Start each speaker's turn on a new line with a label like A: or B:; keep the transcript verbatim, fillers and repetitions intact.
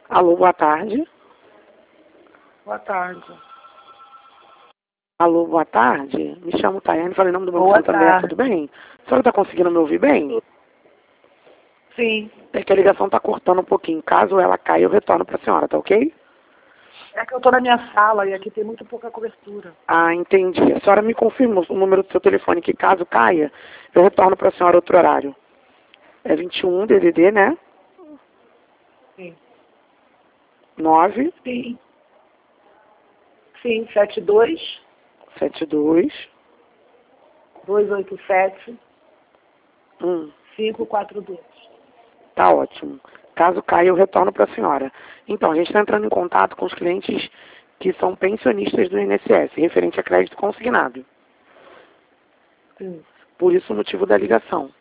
A: Alô, boa tarde.
B: Boa tarde.
A: Alô, boa tarde. Me chamo Tayane, falei em nome do Banco
B: Boa
A: Santander,
B: tarde.
A: tudo bem? A senhora está conseguindo me ouvir bem?
B: Sim.
A: É que a ligação está cortando um pouquinho. Caso ela caia, eu retorno para a senhora, tá ok?
B: É que eu estou na minha sala e aqui tem muito pouca cobertura.
A: Ah, entendi. A senhora me confirma o número do seu telefone, que caso caia, eu retorno para a senhora outro horário. É vinte e um D D D, né?
B: Sim.
A: nove
B: Sim. Sim, sete dois,
A: sete dois
B: dois oito sete,
A: um.
B: cinco quatro dois.
A: Tá ótimo. Caso caia, eu retorno para a senhora. Então, a gente está entrando em contato com os clientes que são pensionistas do I N S S, referente a crédito consignado.
B: Sim.
A: Por isso o motivo da ligação.